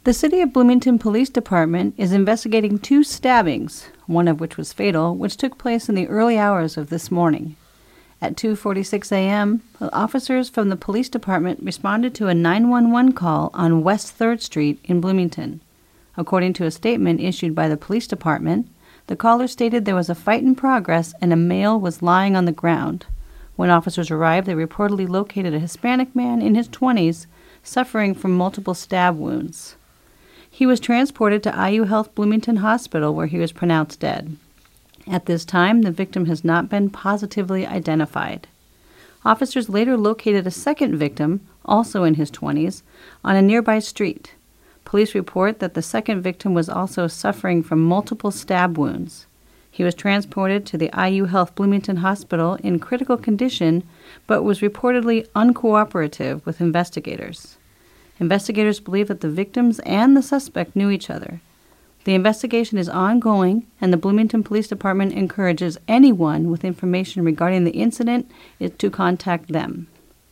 The City of Bloomington Police Department is investigating 2 stabbings, one of which was fatal, which took place in the early hours of this morning. At 2:46 a.m., officers from the police department responded to a 911 call on West 3rd Street in Bloomington. According to a statement issued by the police department, the caller stated there was a fight in progress and a male was lying on the ground. When officers arrived, they reportedly located a Hispanic man in his 20s suffering from multiple stab wounds. He was transported to IU Health Bloomington Hospital, where he was pronounced dead. At this time, the victim has not been positively identified. Officers later located a second victim, also in his 20s, on a nearby street. Police report that the second victim was also suffering from multiple stab wounds. He was transported to the IU Health Bloomington Hospital in critical condition, but was reportedly uncooperative with investigators. Investigators believe that the victims and the suspect knew each other. The investigation is ongoing, and the Bloomington Police Department encourages anyone with information regarding the incident to contact them.